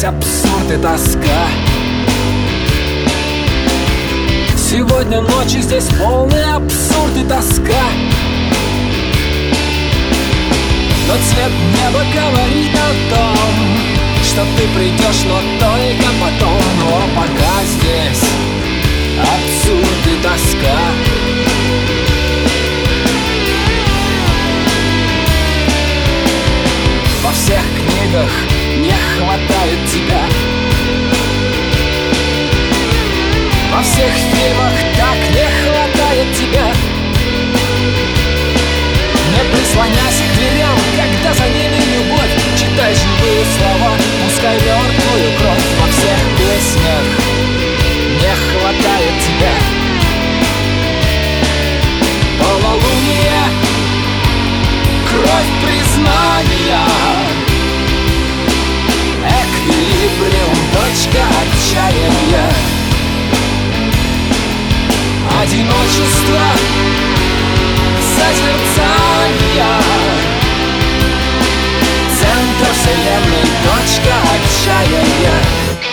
Здесь абсурд и тоска. Сегодня ночью здесь полный абсурд и тоска. Но цвет неба говорит о том, что ты придешь, но только потом. Но пока здесь абсурд и тоска. Во всех книгах не хватает тебя. Во всех фильмах так не хватает тебя. Не прислоняйся к дверям, когда за ними любовь. Читай живые слова, пускай мертвую кровь. Во всех песнях не хватает тебя. Полнолуние, кровь признания, эквилибриум, точка отчаяния. Одиночество, созерцания, центр вселенной, точка отчаяния.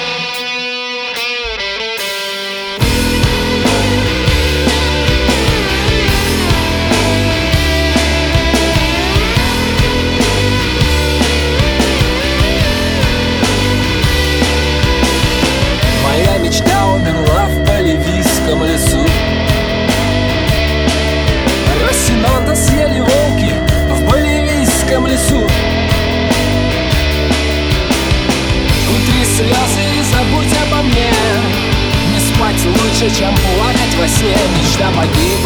Моя мечта умерла в боливийском лесу. Росинанта съели волки в боливийском лесу. Утри слезы и забудь обо мне. Не спать лучше, чем плакать во сне. Мечта погибла.